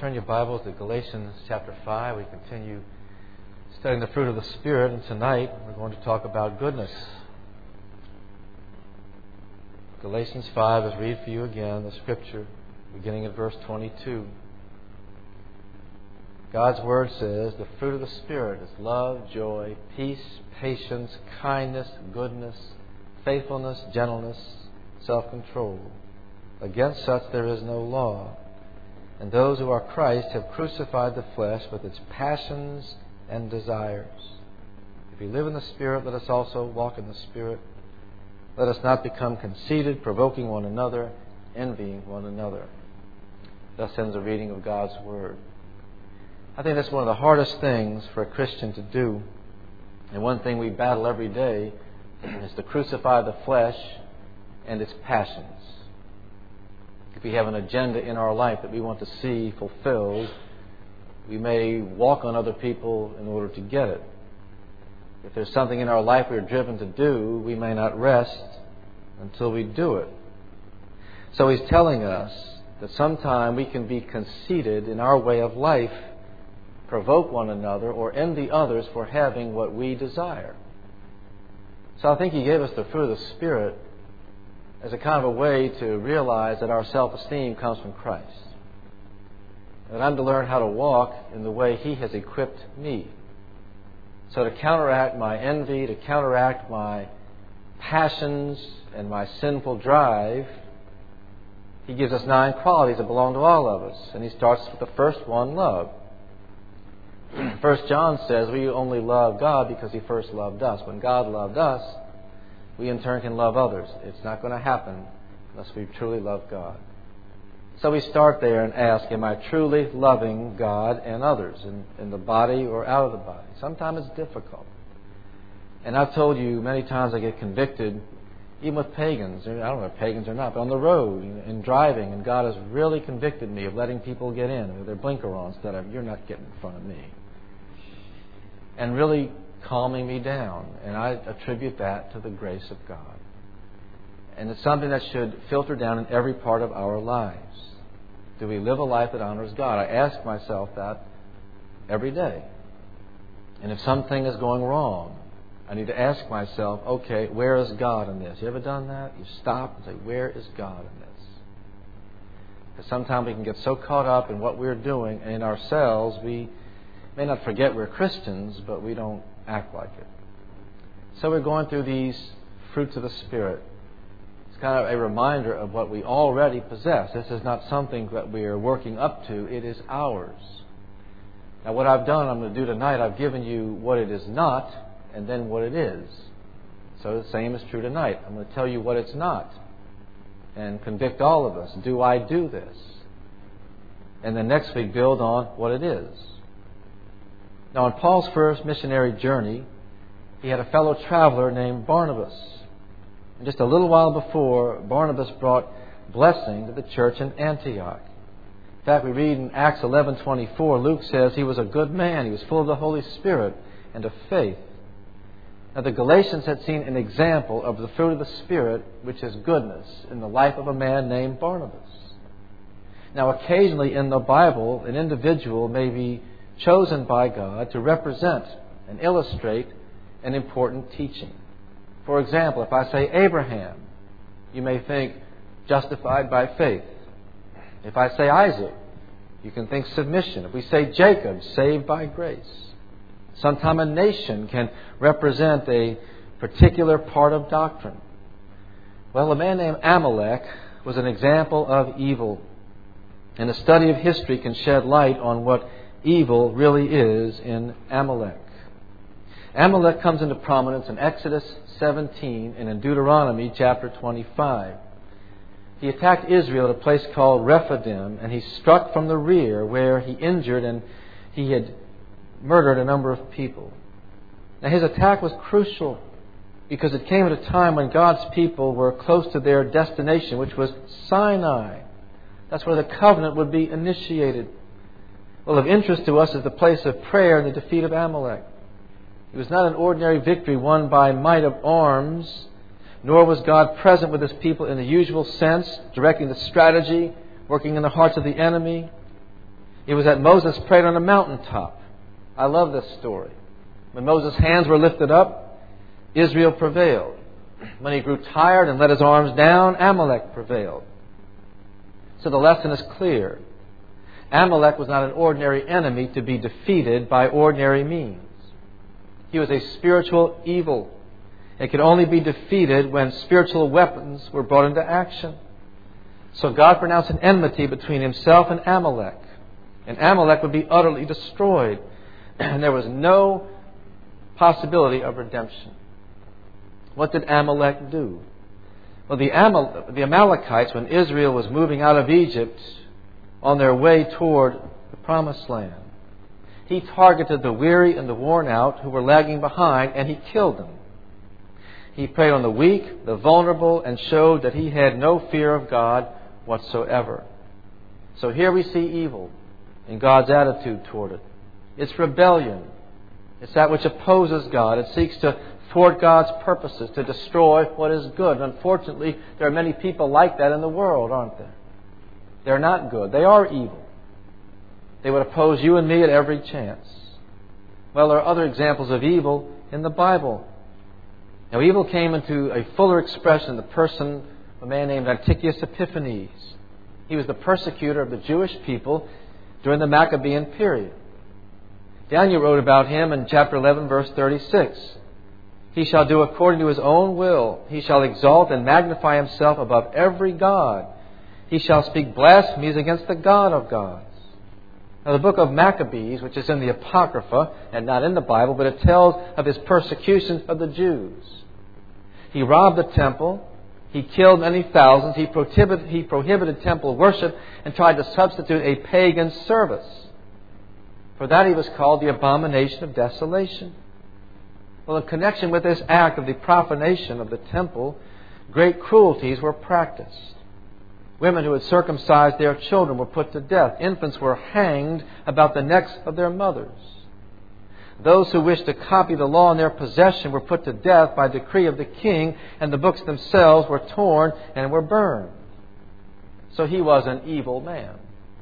turn your Bibles to Galatians chapter 5. We continue studying the fruit of the Spirit, and tonight we're going to talk about goodness. Galatians 5, let's read for you again the scripture, beginning at verse 22. God's Word says, the fruit of the Spirit is love, joy, peace, patience, kindness, goodness, faithfulness, gentleness, self-control. Against such there is no law. And those who are Christ have crucified the flesh with its passions and desires. If we live in the Spirit, let us also walk in the Spirit. Let us not become conceited, provoking one another, envying one another. Thus ends the reading of God's Word. I think that's one of the hardest things for a Christian to do. And one thing we battle every day is to crucify the flesh and its passions. If we have an agenda in our life that we want to see fulfilled, we may walk on other people in order to get it. If there's something in our life we're driven to do, we may not rest until we do it. So he's telling us that sometime we can be conceited in our way of life, provoke one another, or envy others for having what we desire. So I think he gave us the fruit of the Spirit as a kind of a way to realize that our self-esteem comes from Christ. That I'm to learn how to walk in the way He has equipped me. So to counteract my envy, to counteract my passions and my sinful drive, He gives us 9 qualities that belong to all of us. And He starts with the first one, love. 1 John says we only love God because He first loved us. When God loved us, we in turn can love others. It's not going to happen unless we truly love God. So we start there and ask, am I truly loving God and others in the body or out of the body? Sometimes it's difficult. And I've told you many times I get convicted, even with pagans. I don't know if pagans or not, but on the road and driving. And God has really convicted me of letting people get in with their blinker on instead of, you're not getting in front of me. And really calming me down. And I attribute that to the grace of God. And it's something that should filter down in every part of our lives. Do we live a life that honors God? I ask myself that every day. And if something is going wrong, I need to ask myself, okay, where is God in this? You ever done that? You stop and say, where is God in this? Because sometimes we can get so caught up in what we're doing and in ourselves, we may not forget we're Christians, but we don't act like it. So we're going through these fruits of the Spirit. It's kind of a reminder of what we already possess. This is not something that we are working up to. It is ours. Now what I've done, I'm going to do tonight, I've given you what it is not and then what it is. So the same is true tonight. I'm going to tell you what it's not and convict all of us. Do I do this? And then next week build on what it is. Now, on Paul's first missionary journey, he had a fellow traveler named Barnabas. And just a little while before, Barnabas brought blessing to the church in Antioch. In fact, we read in Acts 11:24, Luke says he was a good man. He was full of the Holy Spirit and of faith. Now, the Galatians had seen an example of the fruit of the Spirit, which is goodness, in the life of a man named Barnabas. Now, occasionally in the Bible, an individual may be chosen by God to represent and illustrate an important teaching. For example, if I say Abraham, you may think justified by faith. If I say Isaac, you can think submission. If we say Jacob, saved by grace. Sometimes a nation can represent a particular part of doctrine. Well, a man named Amalek was an example of evil. And the study of history can shed light on what evil really is in Amalek. Amalek comes into prominence in Exodus 17 and in Deuteronomy chapter 25. He attacked Israel at a place called Rephidim, and he struck from the rear where he injured and he had murdered a number of people. Now his attack was crucial because it came at a time when God's people were close to their destination, which was Sinai. That's where the covenant would be initiated. Well, of interest to us is the place of prayer and the defeat of Amalek. It was not an ordinary victory won by might of arms, nor was God present with His people in the usual sense, directing the strategy, working in the hearts of the enemy. It was that Moses prayed on a mountaintop. I love this story. When Moses' hands were lifted up, Israel prevailed. When he grew tired and let his arms down, Amalek prevailed. So the lesson is clear. Amalek was not an ordinary enemy to be defeated by ordinary means. He was a spiritual evil. It could only be defeated when spiritual weapons were brought into action. So God pronounced an enmity between himself and Amalek. And Amalek would be utterly destroyed. And there was no possibility of redemption. What did Amalek do? Well, the Amalekites, when Israel was moving out of Egypt on their way toward the Promised Land, he targeted the weary and the worn out who were lagging behind, and he killed them. He preyed on the weak, the vulnerable, and showed that he had no fear of God whatsoever. So here we see evil in God's attitude toward it. It's rebellion. It's that which opposes God. It seeks to thwart God's purposes, to destroy what is good. And unfortunately, there are many people like that in the world, aren't there? They're not good. They are evil. They would oppose you and me at every chance. Well, there are other examples of evil in the Bible. Now, evil came into a fuller expression in the person of a man named Antiochus Epiphanes. He was the persecutor of the Jewish people during the Maccabean period. Daniel wrote about him in chapter 11, verse 36. He shall do according to his own will. He shall exalt and magnify himself above every god. He shall speak blasphemies against the God of gods. Now, the book of Maccabees, which is in the Apocrypha and not in the Bible, but it tells of his persecution of the Jews. He robbed the temple. He killed many thousands. He prohibited temple worship and tried to substitute a pagan service. For that he was called the abomination of desolation. Well, in connection with this act of the profanation of the temple, great cruelties were practiced. Women who had circumcised their children were put to death. Infants were hanged about the necks of their mothers. Those who wished to copy the law in their possession were put to death by decree of the king, and the books themselves were torn and were burned. So he was an evil man.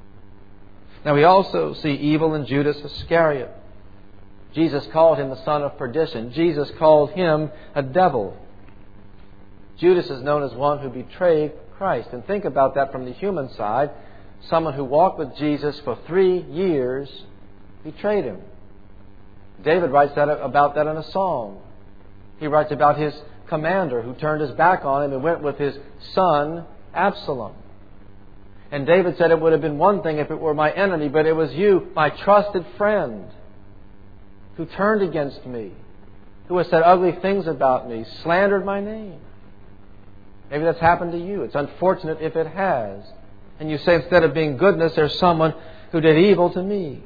Now we also see evil in Judas Iscariot. Jesus called him the son of perdition. Jesus called him a devil. Judas is known as one who betrayed Christ. And think about that from the human side. Someone who walked with Jesus for 3 years betrayed him. David writes about that in a psalm. He writes about his commander who turned his back on him and went with his son Absalom. And David said, it would have been one thing if it were my enemy, but it was you, my trusted friend, who turned against me, who has said ugly things about me, slandered my name. Maybe that's happened to you. It's unfortunate if it has. And you say, instead of being goodness, there's someone who did evil to me.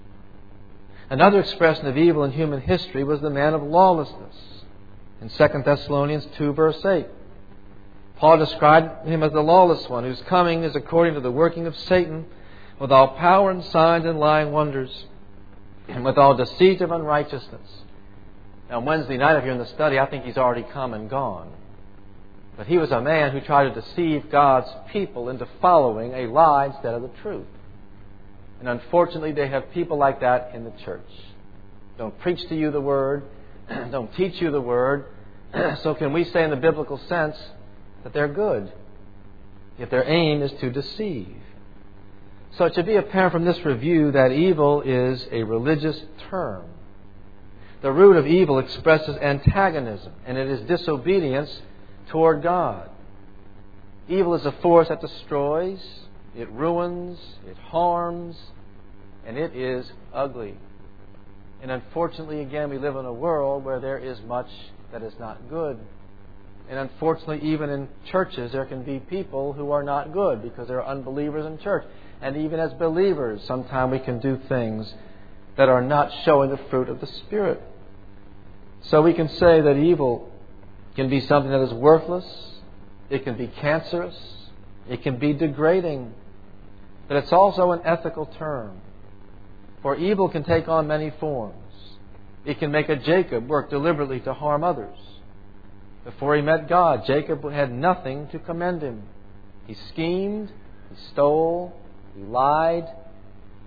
Another expression of evil in human history was the man of lawlessness. In 2 Thessalonians 2, verse 8, Paul described him as the lawless one, whose coming is according to the working of Satan, with all power and signs and lying wonders, and with all deceit of unrighteousness. Now, Wednesday night, if you're in the study, I think he's already come and gone. But he was a man who tried to deceive God's people into following a lie instead of the truth. And unfortunately, they have people like that in the church. Don't preach to you the Word. Don't teach you the Word. So can we say in the biblical sense that they're good, if their aim is to deceive? So it should be apparent from this review that evil is a religious term. The root of evil expresses antagonism, and it is disobedience toward God. Evil is a force that destroys, it ruins, it harms, and it is ugly. And unfortunately, again, we live in a world where there is much that is not good. And unfortunately, even in churches, there can be people who are not good because there are unbelievers in church. And even as believers, sometimes we can do things that are not showing the fruit of the Spirit. So we can say that evil can be something that is worthless. It can be cancerous. It can be degrading. But it's also an ethical term. For evil can take on many forms. It can make a Jacob work deliberately to harm others. Before he met God, Jacob had nothing to commend him. He schemed, he stole, he lied,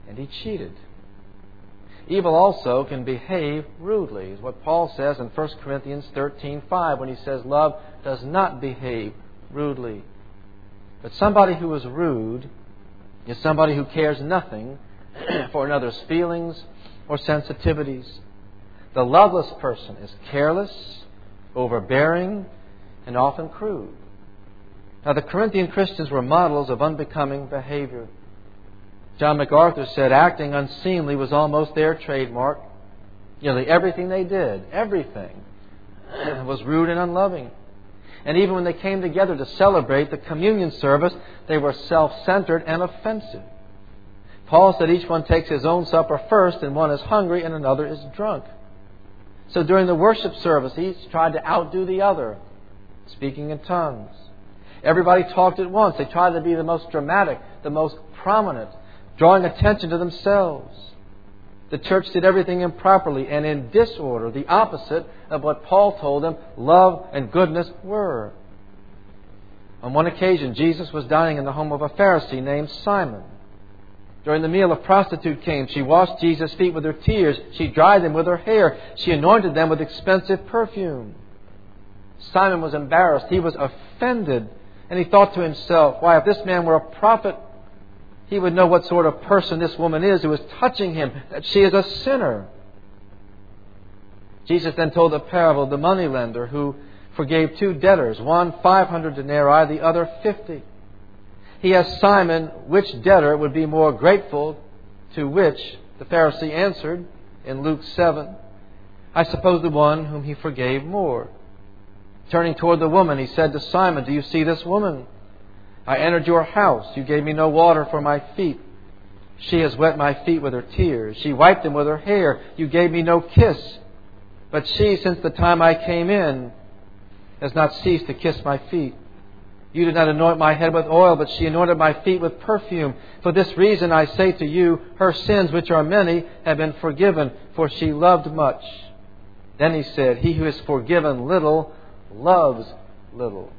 and he cheated. Evil also can behave rudely, is what Paul says in 1 Corinthians 13:5 when he says love does not behave rudely. But somebody who is rude is somebody who cares nothing for another's feelings or sensitivities. The loveless person is careless, overbearing, and often crude. Now, the Corinthian Christians were models of unbecoming behavior. John MacArthur said acting unseemly was almost their trademark. Nearly everything they did, everything, was rude and unloving. And even when they came together to celebrate the communion service, they were self-centered and offensive. Paul said each one takes his own supper first, and one is hungry and another is drunk. So during the worship service, each tried to outdo the other, speaking in tongues. Everybody talked at once. They tried to be the most dramatic, the most prominent, drawing attention to themselves. The church did everything improperly and in disorder, the opposite of what Paul told them love and goodness were. On one occasion, Jesus was dining in the home of a Pharisee named Simon. During the meal, a prostitute came. She washed Jesus' feet with her tears. She dried them with her hair. She anointed them with expensive perfume. Simon was embarrassed. He was offended. And he thought to himself, why, if this man were a prophet, he would know what sort of person this woman is who is touching him, that she is a sinner. Jesus then told the parable of the moneylender who forgave 2 debtors, one 500 denarii, the other 50. He asked Simon which debtor would be more grateful, to which the Pharisee answered in Luke 7, I suppose the one whom he forgave more. Turning toward the woman, he said to Simon, do you see this woman? I entered your house. You gave me no water for my feet. She has wet my feet with her tears. She wiped them with her hair. You gave me no kiss. But she, since the time I came in, has not ceased to kiss my feet. You did not anoint my head with oil, but she anointed my feet with perfume. For this reason I say to you, her sins, which are many, have been forgiven, for she loved much. Then he said, he who is forgiven little loves little.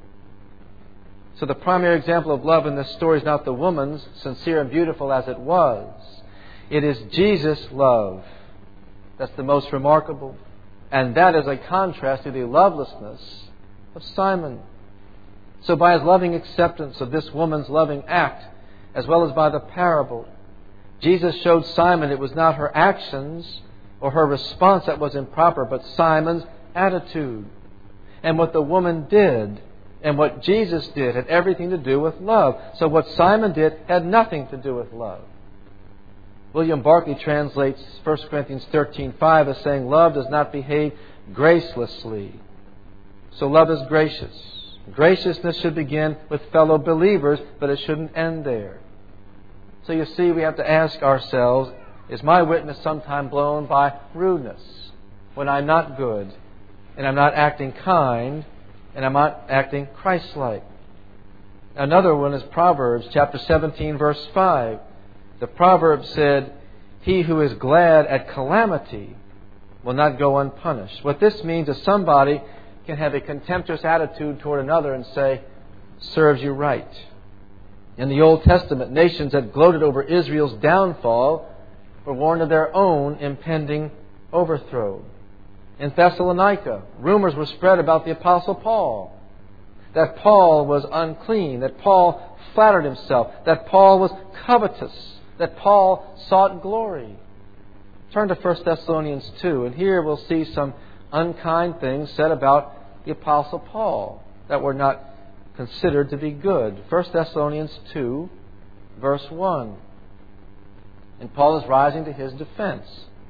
So the primary example of love in this story is not the woman's, sincere and beautiful as it was. It is Jesus' love that's the most remarkable. And that is a contrast to the lovelessness of Simon. So by his loving acceptance of this woman's loving act, as well as by the parable, Jesus showed Simon it was not her actions or her response that was improper, but Simon's attitude. And what the woman did and what Jesus did had everything to do with love. So what Simon did had nothing to do with love. William Barclay translates 1 Corinthians 13:5 as saying, love does not behave gracelessly. So love is gracious. Graciousness should begin with fellow believers, but it shouldn't end there. So you see, we have to ask ourselves, is my witness sometime blown by rudeness when I'm not good and I'm not acting kind and I'm not acting Christ-like? Another one is Proverbs chapter 17, verse 5. The proverb said, he who is glad at calamity will not go unpunished. What this means is somebody can have a contemptuous attitude toward another and say, serves you right. In the Old Testament, nations that gloated over Israel's downfall were warned of their own impending overthrow. In Thessalonica, rumors were spread about the Apostle Paul, that Paul was unclean, that Paul flattered himself, that Paul was covetous, that Paul sought glory. Turn to 1 Thessalonians 2, and here we'll see some unkind things said about the Apostle Paul that were not considered to be good. 1 Thessalonians 2, verse 1. And Paul is rising to his defense.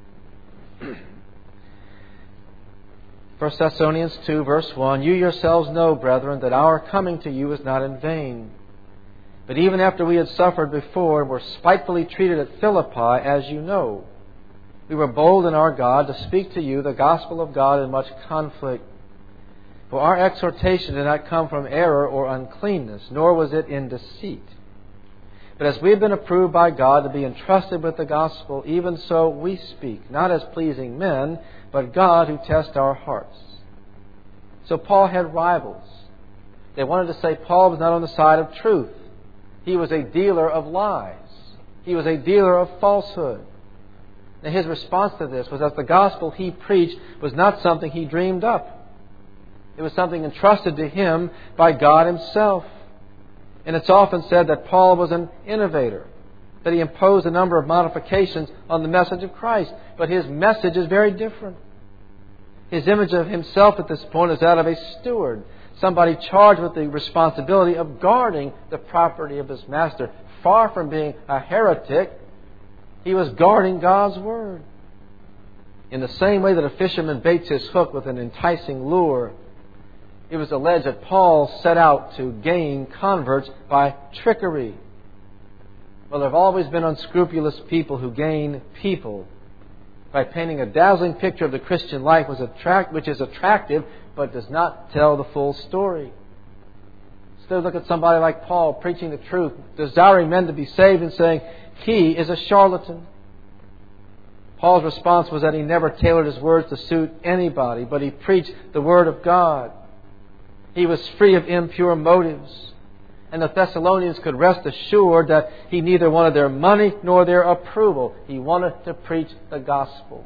1 Thessalonians 2, verse 1, you yourselves know, brethren, that our coming to you is not in vain. But even after we had suffered before and were spitefully treated at Philippi, as you know, we were bold in our God to speak to you the gospel of God in much conflict. For our exhortation did not come from error or uncleanness, nor was it in deceit. But as we have been approved by God to be entrusted with the gospel, even so we speak, not as pleasing men, but God who tests our hearts. So Paul had rivals. They wanted to say Paul was not on the side of truth. He was a dealer of lies. He was a dealer of falsehood. And his response to this was that the gospel he preached was not something he dreamed up. It was something entrusted to him by God Himself. And it's often said that Paul was an innovator, that he imposed a number of modifications on the message of Christ. But his message is very different. His image of himself at this point is that of a steward, somebody charged with the responsibility of guarding the property of his master. Far from being a heretic, he was guarding God's Word. In the same way that a fisherman baits his hook with an enticing lure, it was alleged that Paul set out to gain converts by trickery. Well, there have always been unscrupulous people who gain people by painting a dazzling picture of the Christian life which is attractive but does not tell the full story. Instead, look at somebody like Paul preaching the truth, desiring men to be saved, and saying he is a charlatan. Paul's response was that he never tailored his words to suit anybody, but he preached the Word of God. He was free of impure motives. And the Thessalonians could rest assured that he neither wanted their money nor their approval. He wanted to preach the gospel.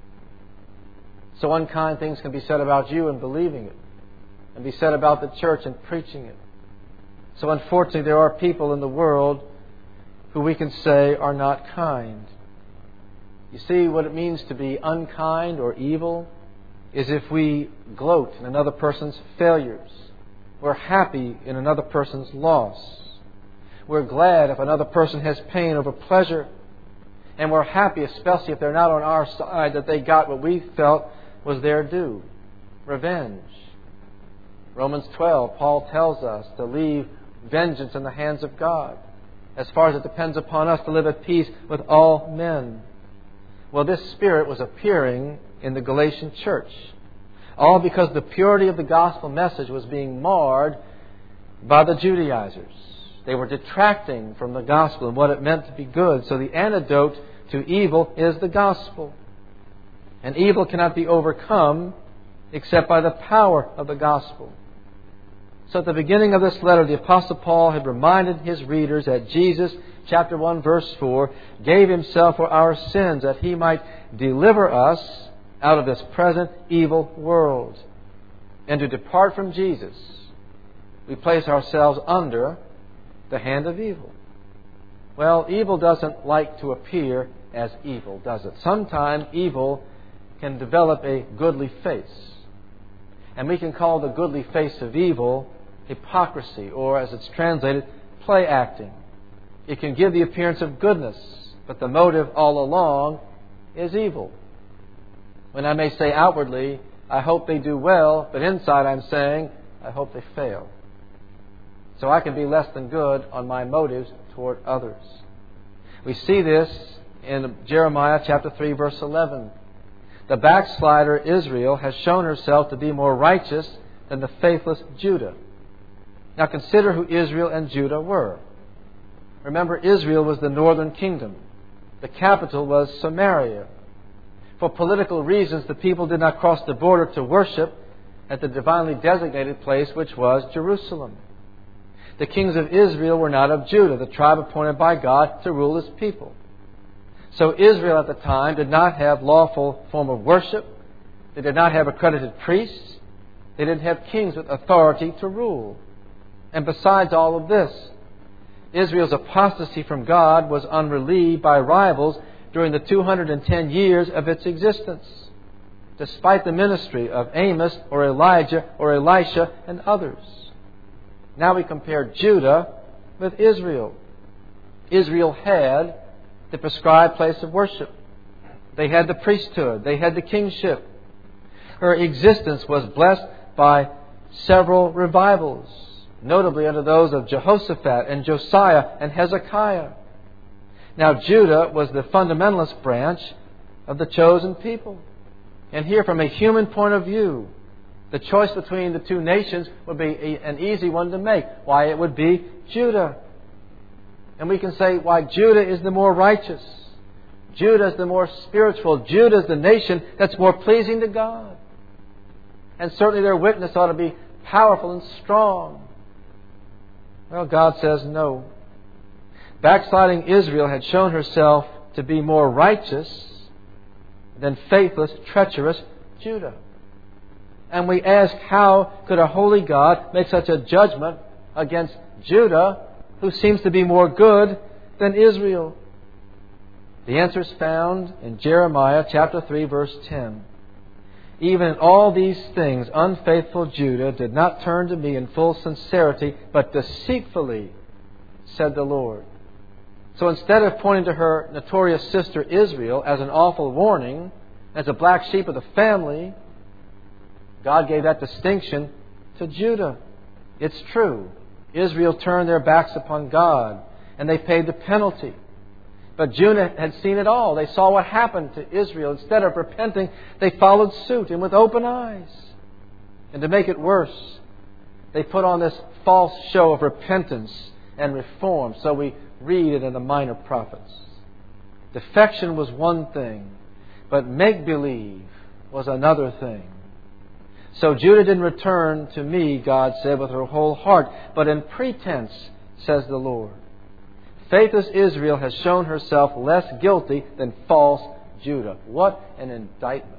So unkind things can be said about you in believing it, and be said about the church in preaching it. So unfortunately, there are people in the world who we can say are not kind. You see, what it means to be unkind or evil is if we gloat in another person's failures. We're happy in another person's loss. We're glad if another person has pain over pleasure. And we're happy, especially if they're not on our side, that they got what we felt was their due. Revenge. Romans 12, Paul tells us to leave vengeance in the hands of God, as far as it depends upon us to live at peace with all men. Well, this spirit was appearing in the Galatian church, all because the purity of the gospel message was being marred by the Judaizers. They were detracting from the gospel and what it meant to be good. So the antidote to evil is the gospel. And evil cannot be overcome except by the power of the gospel. So at the beginning of this letter, the Apostle Paul had reminded his readers that Jesus, chapter 1, verse 4, gave Himself for our sins that He might deliver us out of this present evil world. And to depart from Jesus, we place ourselves under the hand of evil. Well, evil doesn't like to appear as evil, does it? Sometimes evil can develop a goodly face. And we can call the goodly face of evil hypocrisy, or as it's translated, play acting. It can give the appearance of goodness, but the motive all along is evil. When I may say outwardly, I hope they do well, but inside I'm saying, I hope they fail. So I can be less than good on my motives toward others. We see this in Jeremiah chapter 3, verse 11. The backslider Israel has shown herself to be more righteous than the faithless Judah. Now consider who Israel and Judah were. Remember, Israel was the northern kingdom. The capital was Samaria. For political reasons, the people did not cross the border to worship at the divinely designated place, which was Jerusalem. The kings of Israel were not of Judah, the tribe appointed by God to rule His people. So Israel at the time did not have lawful form of worship. They did not have accredited priests. They didn't have kings with authority to rule. And besides all of this, Israel's apostasy from God was unrelieved by rivals during the 210 years of its existence, despite the ministry of Amos or Elijah or Elisha and others. Now we compare Judah with Israel. Israel had the prescribed place of worship. They had the priesthood. They had the kingship. Her existence was blessed by several revivals, notably under those of Jehoshaphat and Josiah and Hezekiah. Now Judah was the fundamentalist branch of the chosen people. And here, from a human point of view, the choice between the two nations would be an easy one to make. Why, it would be Judah. And we can say why Judah is the more righteous. Judah is the more spiritual. Judah is the nation that's more pleasing to God. And certainly their witness ought to be powerful and strong. Well, God says no. Backsliding Israel had shown herself to be more righteous than faithless, treacherous Judah. And we ask, how could a holy God make such a judgment against Judah, who seems to be more good than Israel? The answer is found in Jeremiah chapter 3, verse 10. Even in all these things, unfaithful Judah did not turn to me in full sincerity, but deceitfully, said the Lord. So instead of pointing to her notorious sister Israel as an awful warning, as a black sheep of the family, God gave that distinction to Judah. It's true. Israel turned their backs upon God, and they paid the penalty. But Judah had seen it all. They saw what happened to Israel. Instead of repenting, they followed suit and with open eyes. And to make it worse, they put on this false show of repentance and reform. So we read it in the Minor Prophets. Defection was one thing, but make-believe was another thing. So Judah didn't return to me, God said, with her whole heart, but in pretense, says the Lord. Faithless Israel has shown herself less guilty than false Judah. What an indictment.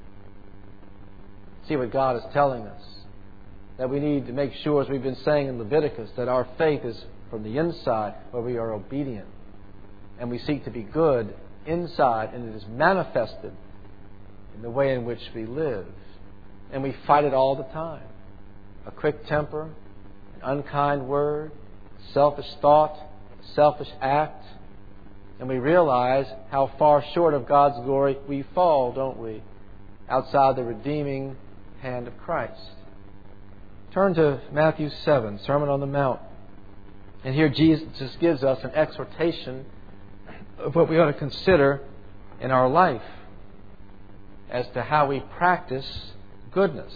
See what God is telling us. That we need to make sure, as we've been saying in Leviticus, that our faith is from the inside, where we are obedient. And we seek to be good inside, and it is manifested in the way in which we live. And we fight it all the time. A quick temper, an unkind word, selfish thought, selfish act. And we realize how far short of God's glory we fall, don't we? Outside the redeeming hand of Christ. Turn to Matthew 7, Sermon on the Mount. And here Jesus gives us an exhortation of what we ought to consider in our life as to how we practice goodness.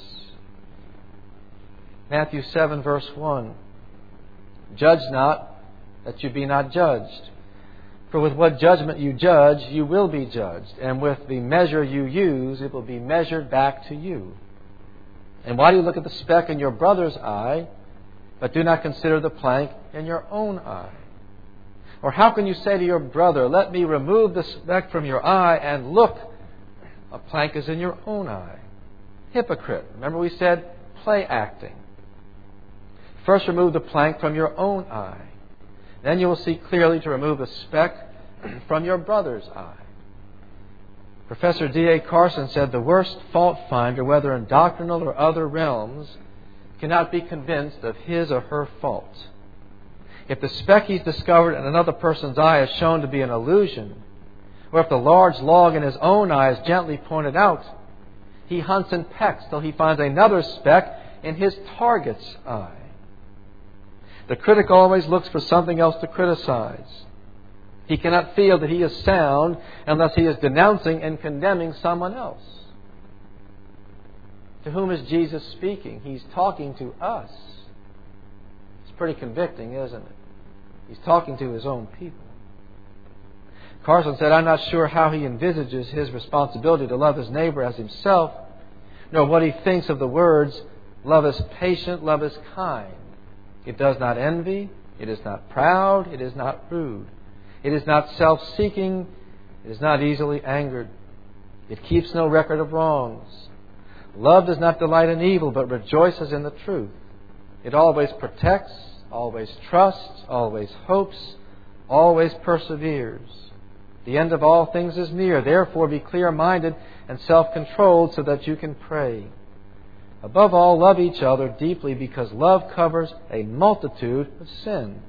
Matthew 7, verse 1. Judge not, that you be not judged. For with what judgment you judge, you will be judged. And with the measure you use, it will be measured back to you. And why do you look at the speck in your brother's eye, but do not consider the plank in your own eye? Or how can you say to your brother, let me remove the speck from your eye, and look, a plank is in your own eye? Hypocrite. Remember we said play acting. First remove the plank from your own eye. Then you will see clearly to remove the speck from your brother's eye. Professor D.A. Carson said the worst fault finder, whether in doctrinal or other realms, cannot be convinced of his or her fault. If the speck he's discovered in another person's eye is shown to be an illusion, or if the large log in his own eye is gently pointed out, he hunts and pecks till he finds another speck in his target's eye. The critic always looks for something else to criticize. He cannot feel that he is sound unless he is denouncing and condemning someone else. To whom is Jesus speaking? He's talking to us. It's pretty convicting, isn't it? He's talking to his own people. Carson said, I'm not sure how he envisages his responsibility to love his neighbor as himself, nor what he thinks of the words, love is patient, love is kind. It does not envy, it is not proud, it is not rude. It is not self-seeking, it is not easily angered. It keeps no record of wrongs. Love does not delight in evil, but rejoices in the truth. It always protects, always trusts, always hopes, always perseveres. The end of all things is near. Therefore be clear-minded and self-controlled so that you can pray. Above all, love each other deeply, because love covers a multitude of sins.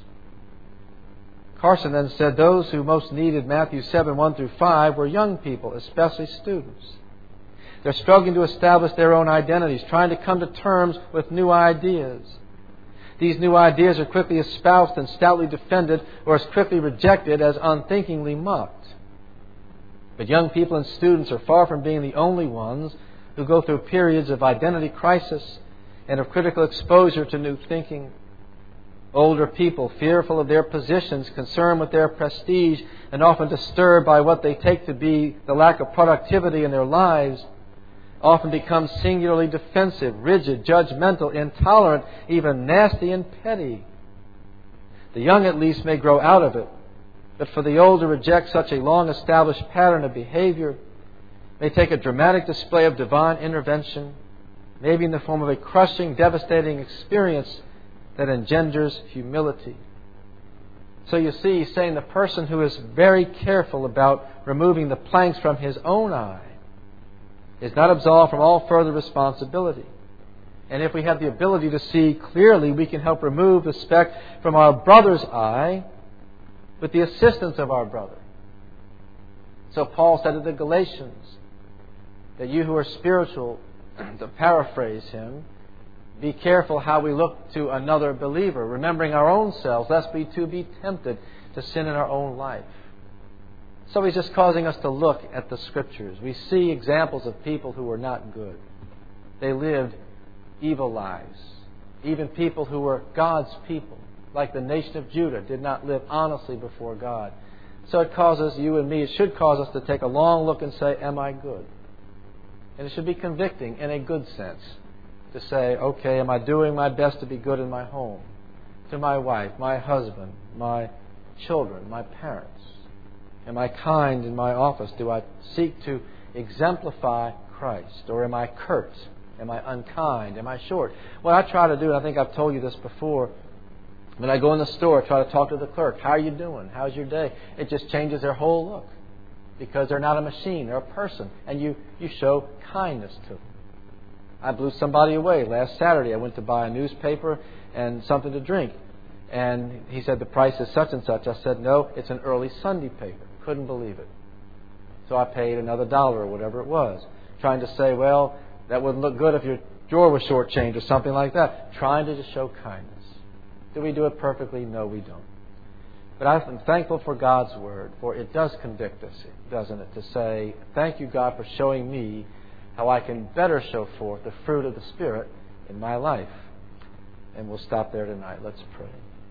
Carson then said those who most needed Matthew 7, 1 through 5 were young people, especially students. They're struggling to establish their own identities, trying to come to terms with new ideas. These new ideas are quickly espoused and stoutly defended, or as quickly rejected as unthinkingly mocked. But young people and students are far from being the only ones who go through periods of identity crisis and of critical exposure to new thinking. Older people, fearful of their positions, concerned with their prestige, and often disturbed by what they take to be the lack of productivity in their lives, often become singularly defensive, rigid, judgmental, intolerant, even nasty and petty. The young at least may grow out of it, but for the old to reject such a long-established pattern of behavior may take a dramatic display of divine intervention, maybe in the form of a crushing, devastating experience that engenders humility. So you see, he's saying the person who is very careful about removing the planks from his own eye is not absolved from all further responsibility. And if we have the ability to see clearly, we can help remove the speck from our brother's eye with the assistance of our brother. So Paul said to the Galatians that you who are spiritual, to paraphrase him, be careful how we look to another believer, remembering our own selves, lest we too be tempted to sin in our own life. So he's just causing us to look at the Scriptures. We see examples of people who were not good. They lived evil lives. Even people who were God's people, like the nation of Judah, did not live honestly before God. So it causes you and me, it should cause us to take a long look and say, am I good? And it should be convicting in a good sense to say, okay, am I doing my best to be good in my home, to my wife, my husband, my children, my parents? Am I kind in my office? Do I seek to exemplify Christ? Or am I curt? Am I unkind? Am I short? What I try to do, and I think I've told you this before, when I go in the store, I try to talk to the clerk. How are you doing? How's your day? It just changes their whole look. Because they're not a machine, they're a person. And you show kindness to them. I blew somebody away last Saturday. I went to buy a newspaper and something to drink. And he said, the price is such and such. I said, no, it's an early Sunday paper. Couldn't believe it. So I paid another $1 or whatever it was. Trying to say, well, that wouldn't look good if your drawer was shortchanged or something like that. Trying to just show kindness. Do we do it perfectly? No, we don't. But I'm thankful for God's Word, for it does convict us, doesn't it? To say, thank you, God, for showing me how I can better show forth the fruit of the Spirit in my life. And we'll stop there tonight. Let's pray.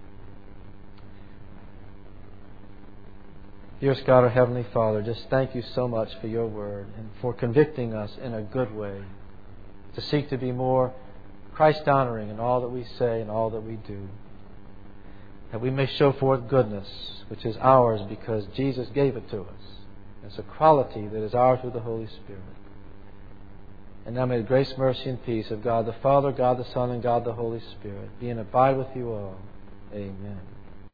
Dearest God, our Heavenly Father, just thank you so much for your Word and for convicting us in a good way to seek to be more Christ-honoring in all that we say and all that we do. That we may show forth goodness, which is ours because Jesus gave it to us. It's a quality that is ours through the Holy Spirit. And now may the grace, mercy, and peace of God the Father, God the Son, and God the Holy Spirit be and abide with you all. Amen.